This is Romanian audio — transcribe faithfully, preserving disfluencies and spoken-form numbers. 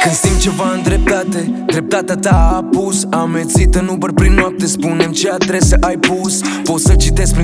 Când simt ceva în dreptate, dreptatea ta a apus. Amețit în Uber prin noapte, spune-mi ce adrese ai pus. Pot să citesc prin